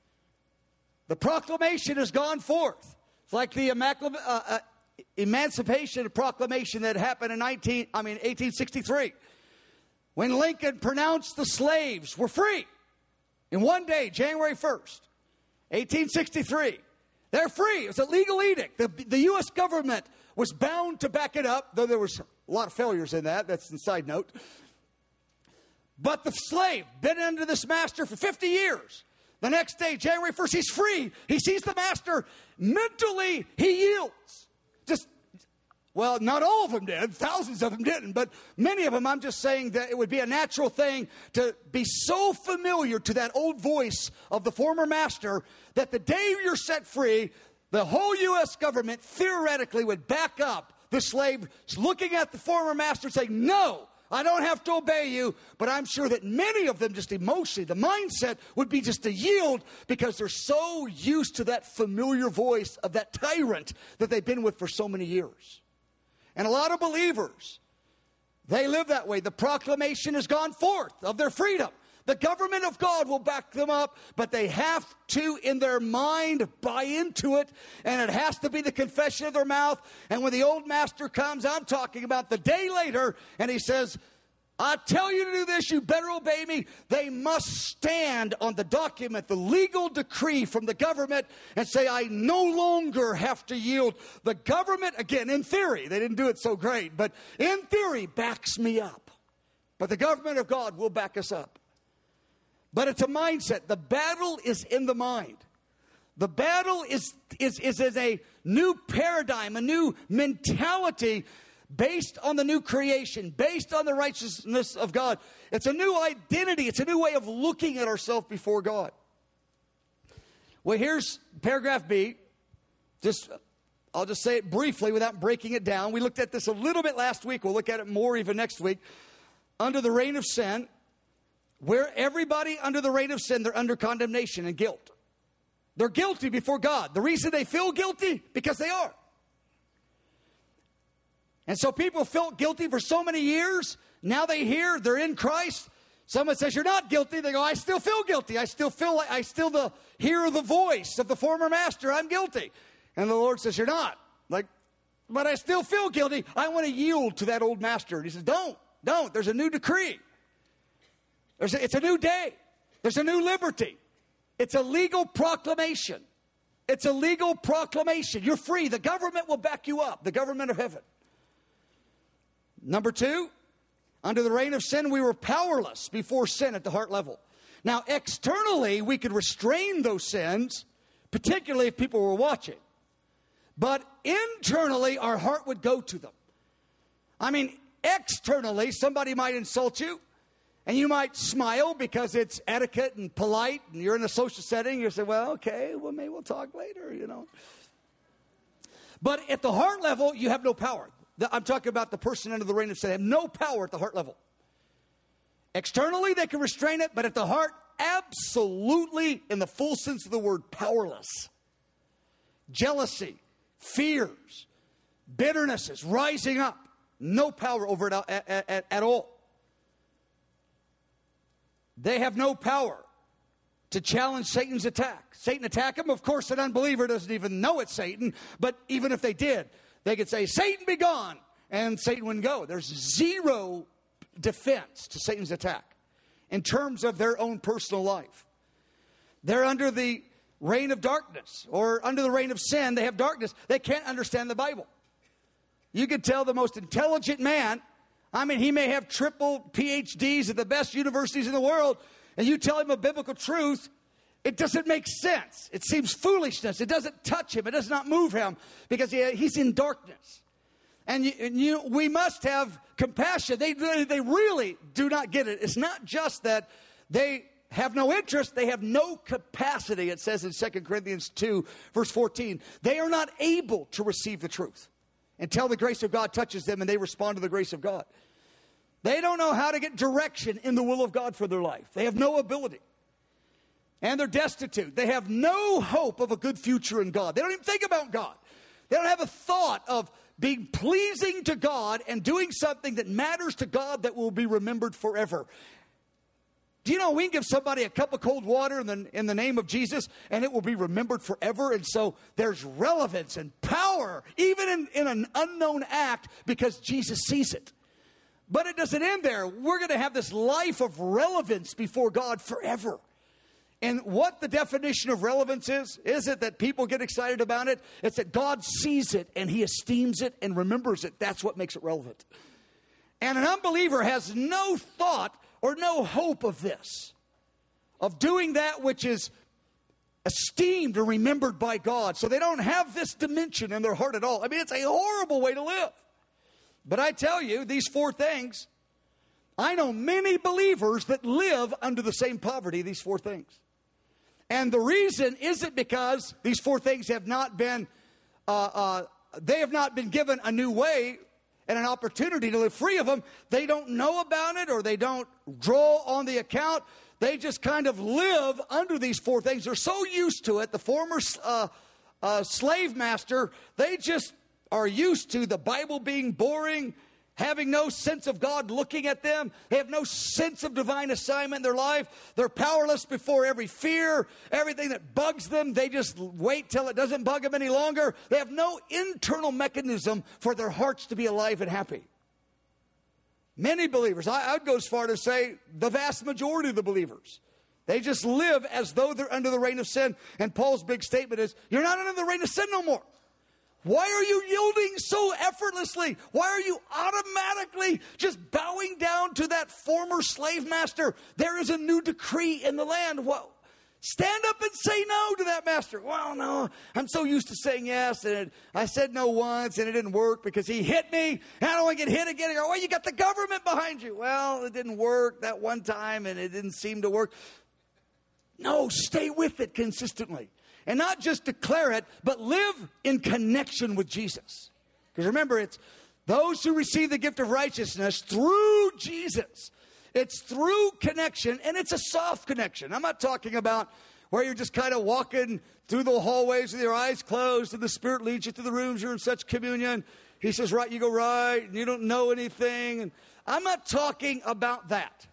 The proclamation has gone forth. It's like the Immaculate, uh, uh, Emancipation Proclamation that happened in nineteen, I mean eighteen sixty-three, when Lincoln pronounced the slaves were free. In one day, January first, eighteen sixty-three, they're free. It was a legal edict. The, the U S government was bound to back it up, though there was a lot of failures in that. That's the side note. But the slave, been under this master for fifty years. The next day, January first, he's free. He sees the master. Mentally, he yields. Just, well, not all of them did. Thousands of them didn't. But many of them, I'm just saying that it would be a natural thing to be so familiar to that old voice of the former master that the day you're set free, the whole U S government theoretically would back up the slave looking at the former master saying, no, I don't have to obey you. But I'm sure that many of them just emotionally, the mindset would be just to yield because they're so used to that familiar voice of that tyrant that they've been with for so many years. And a lot of believers, they live that way. The proclamation has gone forth of their freedom. The government of God will back them up, but they have to, in their mind, buy into it, and it has to be the confession of their mouth. And when the old master comes, I'm talking about the day later, and he says, I tell you to do this, you better obey me. They must stand on the document, the legal decree from the government, and say, I no longer have to yield. The government, again, in theory, they didn't do it so great, but in theory, backs me up. But the government of God will back us up. But it's a mindset. The battle is in the mind. The battle is, is, is, is a new paradigm, a new mentality based on the new creation, based on the righteousness of God. It's a new identity. It's a new way of looking at ourselves before God. Well, here's paragraph B. Just, I'll just say it briefly without breaking it down. We looked at this a little bit last week. We'll look at it more even next week. Under the reign of sin, where everybody under the reign of sin, they're under condemnation and guilt. They're guilty before God. The reason they feel guilty, because they are. And so people felt guilty for so many years. Now they hear they're in Christ. Someone says, you're not guilty. They go, I still feel guilty. I still feel like I still the, hear the voice of the former master. I'm guilty. And the Lord says, you're not. Like, but I still feel guilty. I want to yield to that old master. And he says, don't, don't. There's a new decree. There's a, it's a new day. There's a new liberty. It's a legal proclamation. It's a legal proclamation. You're free. The government will back you up. The government of heaven. Number two, under the reign of sin, we were powerless before sin at the heart level. Now, externally, we could restrain those sins, particularly if people were watching. But internally, our heart would go to them. I mean, externally, somebody might insult you. And you might smile because it's etiquette and polite, and you're in a social setting. You say, well, okay, well, maybe we'll talk later, you know. But at the heart level, you have no power. I'm talking about the person under the reign of sin. They have no power at the heart level. Externally, they can restrain it, but at the heart, absolutely, in the full sense of the word, powerless. Jealousy, fears, bitternesses rising up. No power over it at, at, at all. They have no power to challenge Satan's attack. Satan attack them. Of course, an unbeliever doesn't even know it's Satan. But even if they did, they could say, Satan be gone. And Satan wouldn't go. There's zero defense to Satan's attack in terms of their own personal life. They're under the reign of darkness or under the reign of sin. They have darkness. They can't understand the Bible. You could tell the most intelligent man, I mean, he may have triple P H Ds at the best universities in the world, and you tell him a biblical truth, it doesn't make sense. It seems foolishness. It doesn't touch him. It does not move him because he, he's in darkness. And, you, and you, we must have compassion. They, they really do not get it. It's not just that they have no interest. They have no capacity. It says in Second Corinthians two, verse fourteen, they are not able to receive the truth until the grace of God touches them and they respond to the grace of God. They don't know how to get direction in the will of God for their life. They have no ability. And they're destitute. They have no hope of a good future in God. They don't even think about God. They don't have a thought of being pleasing to God and doing something that matters to God that will be remembered forever. Do you know we can give somebody a cup of cold water in the, in the name of Jesus and it will be remembered forever? And so there's relevance and power even in, in an unknown act because Jesus sees it. But it doesn't end there. We're going to have this life of relevance before God forever. And what the definition of relevance is, is it that people get excited about it? It's that God sees it and he esteems it and remembers it. That's what makes it relevant. And an unbeliever has no thought or no hope of this, of doing that which is esteemed or remembered by God. So they don't have this dimension in their heart at all. I mean, it's a horrible way to live. But I tell you, these four things, I know many believers that live under the same poverty, these four things. And the reason isn't because these four things have not been, uh, uh, they have not been given a new way and an opportunity to live free of them. They don't know about it or they don't draw on the account. They just kind of live under these four things. They're so used to it. The former uh, uh, slave master, they just are used to the Bible being boring, having no sense of God looking at them. They have no sense of divine assignment in their life. They're powerless before every fear, everything that bugs them. They just wait till it doesn't bug them any longer. They have no internal mechanism for their hearts to be alive and happy. Many believers, I would go as far to say the vast majority of the believers, they just live as though they're under the reign of sin. And Paul's big statement is, you're not under the reign of sin no more. Why are you yielding so effortlessly? Why are you automatically just bowing down to that former slave master? There is a new decree in the land. Well, stand up and say no to that master. Well, no, I'm so used to saying yes, and it, I said no once, and it didn't work because he hit me, and I don't want to get hit again. You go, well, you got the government behind you. Well, it didn't work that one time, and it didn't seem to work. No, stay with it consistently. And not just declare it, but live in connection with Jesus. Because remember, it's those who receive the gift of righteousness through Jesus. It's through connection, and it's a soft connection. I'm not talking about where you're just kind of walking through the hallways with your eyes closed, and the Spirit leads you to the rooms. You're in such communion. He says, right, you go right, and you don't know anything. And I'm not talking about that.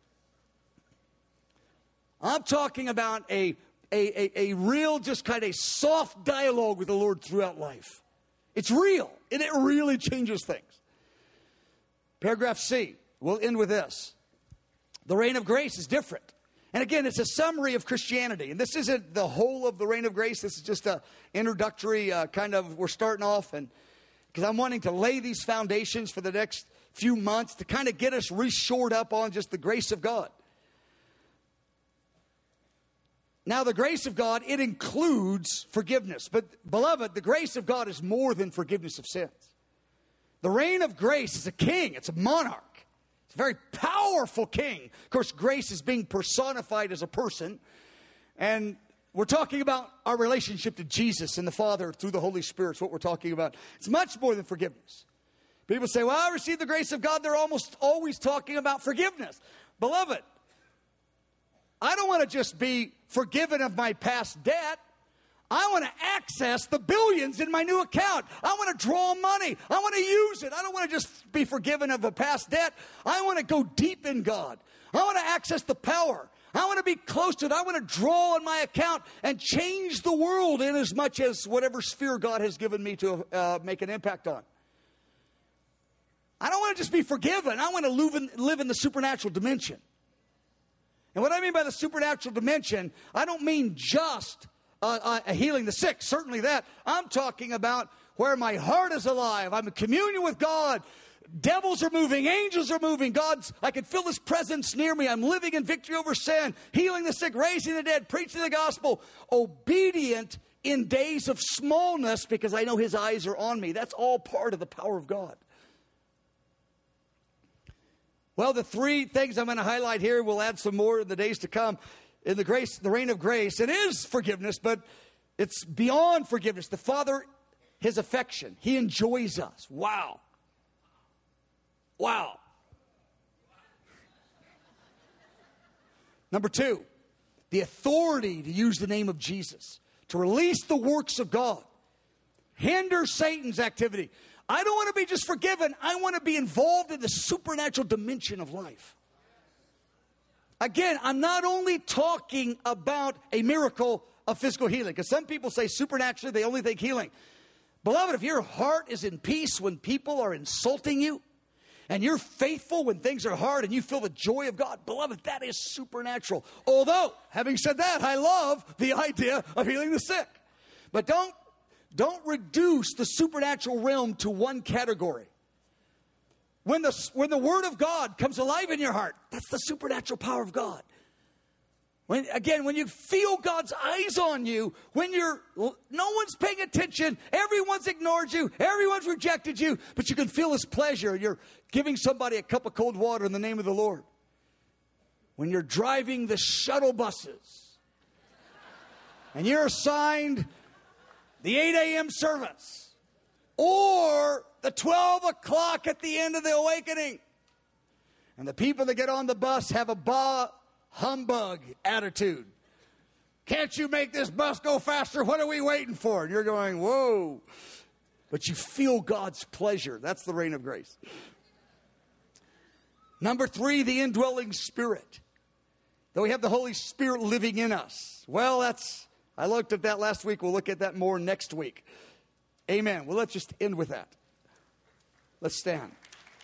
I'm talking about a A, a, a real, just kind of soft dialogue with the Lord throughout life. It's real, and it really changes things. Paragraph C, we'll end with this. The reign of grace is different. And again, it's a summary of Christianity. And this isn't the whole of the reign of grace. This is just an introductory uh, kind of, we're starting off. And because I'm wanting to lay these foundations for the next few months to kind of get us re-shored up on just the grace of God. Now, the grace of God, it includes forgiveness. But, beloved, the grace of God is more than forgiveness of sins. The reign of grace is a king. It's a monarch. It's a very powerful king. Of course, grace is being personified as a person. And we're talking about our relationship to Jesus and the Father through the Holy Spirit. It's what we're talking about. It's much more than forgiveness. People say, well, I received the grace of God. They're almost always talking about forgiveness. Beloved, I don't want to just be forgiven of my past debt. I want to access the billions in my new account. I want to draw money. I want to use it. I don't want to just be forgiven of a past debt. I want to go deep in God. I want to access the power. I want to be close to it. I want to draw on my account and change the world in as much as whatever sphere God has given me to uh, make an impact on. I don't want to just be forgiven. I want to live in, live in the supernatural dimension. And what I mean by the supernatural dimension, I don't mean just uh, uh, healing the sick. Certainly that. I'm talking about where my heart is alive. I'm in communion with God. Devils are moving. Angels are moving. God's, I can feel His presence near me. I'm living in victory over sin, healing the sick, raising the dead, preaching the gospel, obedient in days of smallness because I know His eyes are on me. That's all part of the power of God. Well, the three things I'm going to highlight here, we'll add some more in the days to come. In the grace, the reign of grace, it is forgiveness, but it's beyond forgiveness. The Father, His affection, He enjoys us. Wow. Wow. Number two, the authority to use the name of Jesus, to release the works of God, hinder Satan's activity. I don't want to be just forgiven. I want to be involved in the supernatural dimension of life. Again, I'm not only talking about a miracle of physical healing, because some people say supernaturally, they only think healing. Beloved, if your heart is in peace when people are insulting you, and you're faithful when things are hard and you feel the joy of God, beloved, that is supernatural. Although, having said that, I love the idea of healing the sick. But don't, don't reduce the supernatural realm to one category. When the, when the Word of God comes alive in your heart, that's the supernatural power of God. When, again, when you feel God's eyes on you, when you're, no one's paying attention, everyone's ignored you, everyone's rejected you, but you can feel His pleasure. You're giving somebody a cup of cold water in the name of the Lord. When you're driving the shuttle buses, and you're assigned the eight a.m. service, or the twelve o'clock at the end of the awakening, and the people that get on the bus have a bah humbug attitude. Can't you make this bus go faster? What are we waiting for? And you're going, whoa. But you feel God's pleasure. That's the reign of grace. Number three, the indwelling Spirit. That we have the Holy Spirit living in us. Well, that's, I looked at that last week. We'll look at that more next week. Amen. Well, let's just end with that. Let's stand.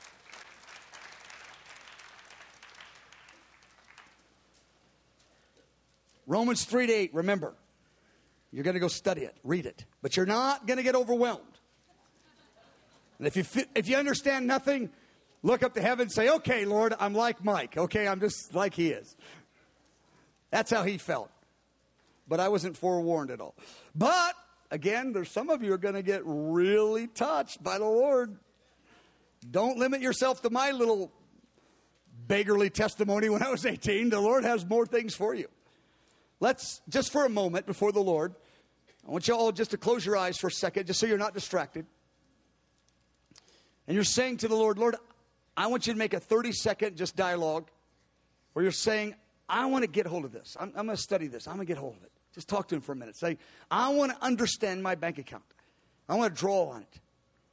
Romans three to eight, remember, you're going to go study it, read it, but you're not going to get overwhelmed. And if you if you understand nothing, look up to heaven and say, okay, Lord, I'm like Mike. Okay, I'm just like he is. That's how he felt. But I wasn't forewarned at all. But, again, there's some of you are going to get really touched by the Lord. Don't limit yourself to my little beggarly testimony when I was eighteen. The Lord has more things for you. Let's, just for a moment before the Lord, I want you all just to close your eyes for a second, just so you're not distracted. And you're saying to the Lord, Lord, I want you to make a thirty-second just dialogue where you're saying, I want to get hold of this. I'm, I'm going to study this. I'm going to get hold of it. Just talk to Him for a minute. Say, I want to understand my bank account. I want to draw on it.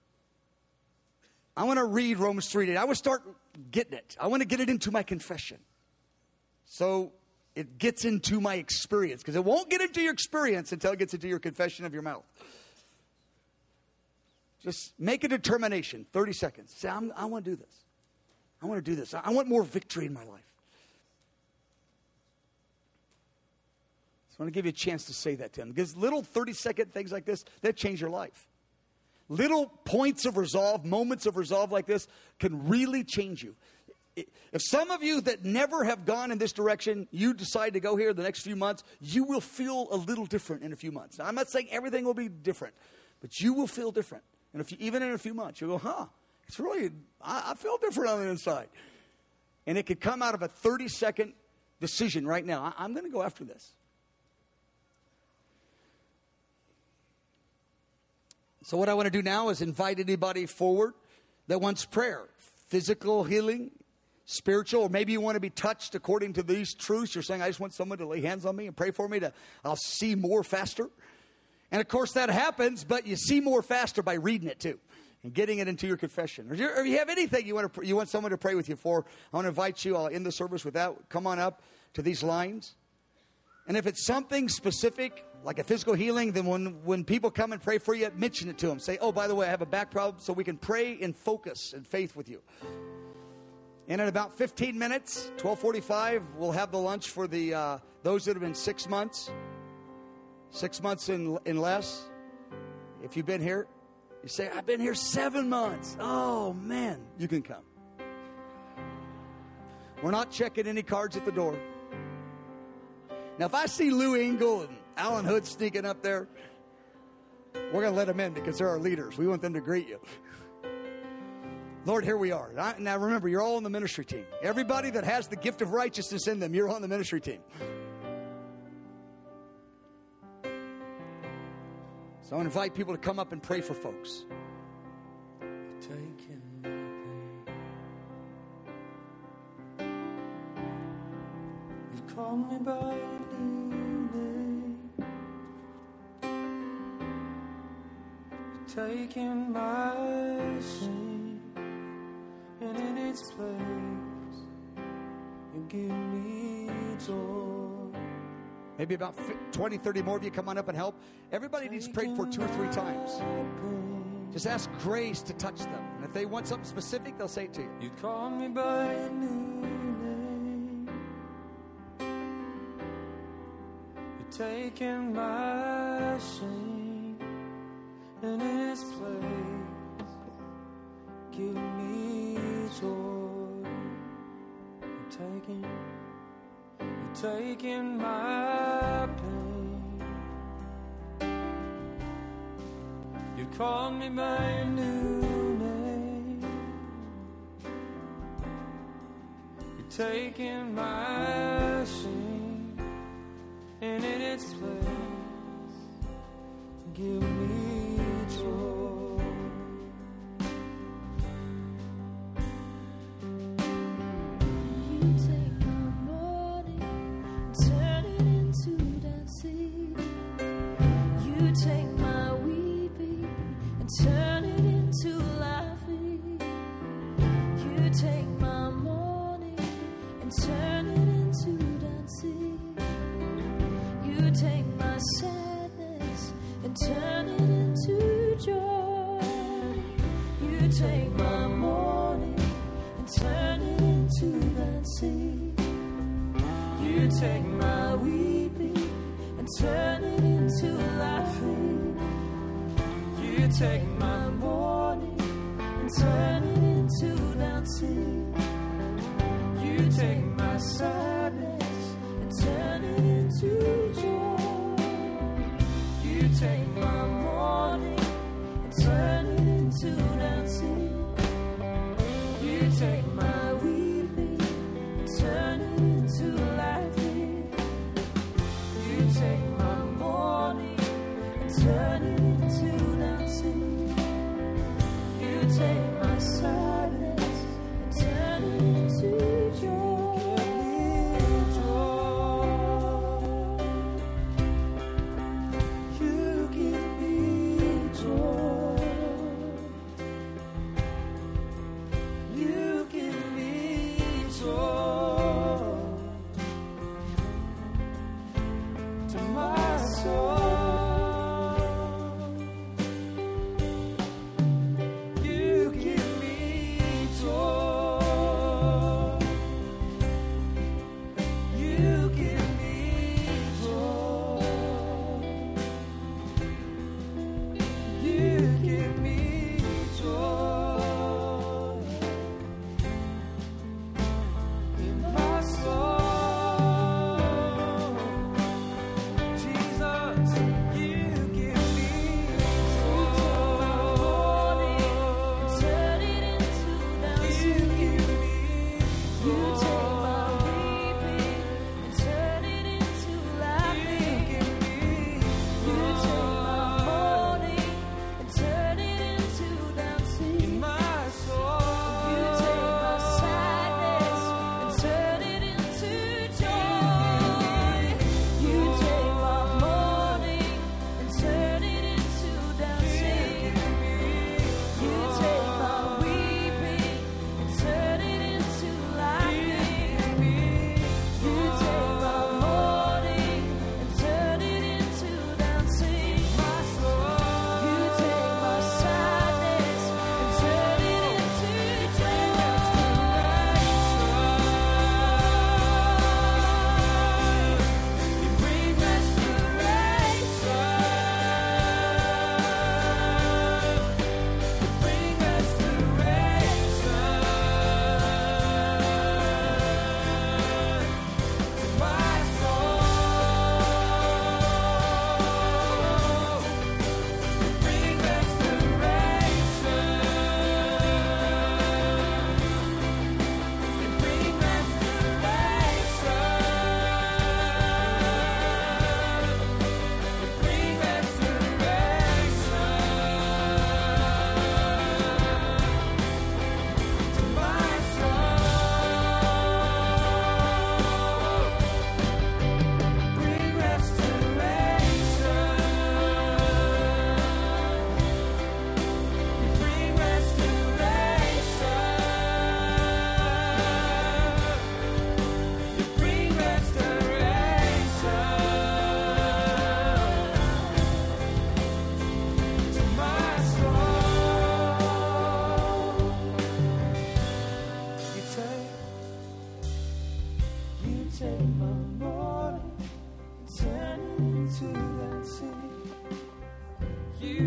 I want to read Romans three today. I want to start getting it. I want to get it into my confession. So it gets into my experience, because it won't get into your experience until it gets into your confession of your mouth. Just make a determination, thirty seconds. Say, I'm, I want to do this. I want to do this. I want more victory in my life. So I want to give you a chance to say that to Him, because little thirty-second things like this, that change your life. Little points of resolve, moments of resolve like this can really change you. If some of you that never have gone in this direction, you decide to go here the next few months, you will feel a little different in a few months. Now, I'm not saying everything will be different, but you will feel different. And if you, even in a few months, you'll go, huh, it's really, I, I feel different on the inside. And it could come out of a thirty-second decision right now. I, I'm going to go after this. So what I want to do now is invite anybody forward that wants prayer, physical healing, spiritual, or maybe you want to be touched according to these truths. You're saying, I just want someone to lay hands on me and pray for me to I'll see more faster. And of course that happens, but you see more faster by reading it too and getting it into your confession. Or if you have anything you want to you want someone to pray with you for, I want to invite you. I'll end the service with that. Come on up to these lines. And if it's something specific, like a physical healing, then when, when people come and pray for you, mention it to them. Say, oh, by the way, I have a back problem, so we can pray in focus and faith with you. And in about fifteen minutes, twelve forty-five, we'll have the lunch for the uh, those that have been six months, six months and, and less. If you've been here, you say, I've been here seven months. Oh, man, you can come. We're not checking any cards at the door. Now, if I see Lou Engle and Alan Hood sneaking up there, we're going to let them in because they're our leaders. We want them to greet you. Lord, here we are. Now, remember, you're all on the ministry team. Everybody that has the gift of righteousness in them, you're on the ministry team. So I invite people to come up and pray for folks. Taking my pain. You've called me by a new name. You're taking my shame, and in its place, you give me joy. Maybe about twenty, thirty more of you come on up and help. Everybody needs prayed for two or three times. Just ask grace to touch them. And if they want something specific, they'll say it to you. You call me by a new name. You're taking my shame, and in its place, give me joy. You're taking You're taking my pain. You called me by a new name. You're taking my shame, and in its place, give me joy. You take my morning, turn it into dancing. You take my weeping and turn it into laughing. You take my morning and turn it into dancing. You take my sadness and turn it into joy. You take my mourning and turn it into dancing. You take my weeping and turn it into laughing. You take my mourning and turn it into dancing. You take my sadness and turn it into joy. You take my mourning and turn it into dancing. You take my weeping and turn it into laughing. You take my mourning and turn it into dancing. You take my sadness and turn it into joy. You give me joy. You give me joy to my soul. You give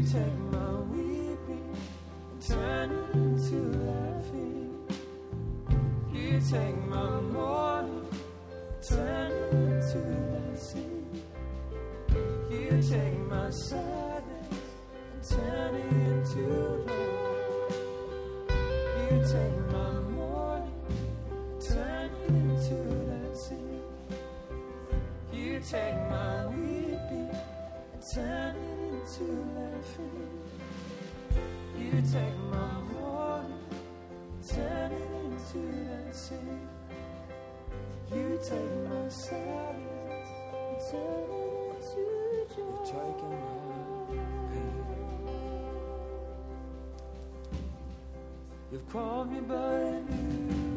take my weeping and turn it into laughing. You take my mourning, turn it into dancing. You take my sadness and turn it into joy. You take my mourning, turn it into dancing. You take my weeping and turn it into laughing. You take my mourning, turn it into dancing. You take my sadness and turn it into joy. You've taken my pain. You've called me by name.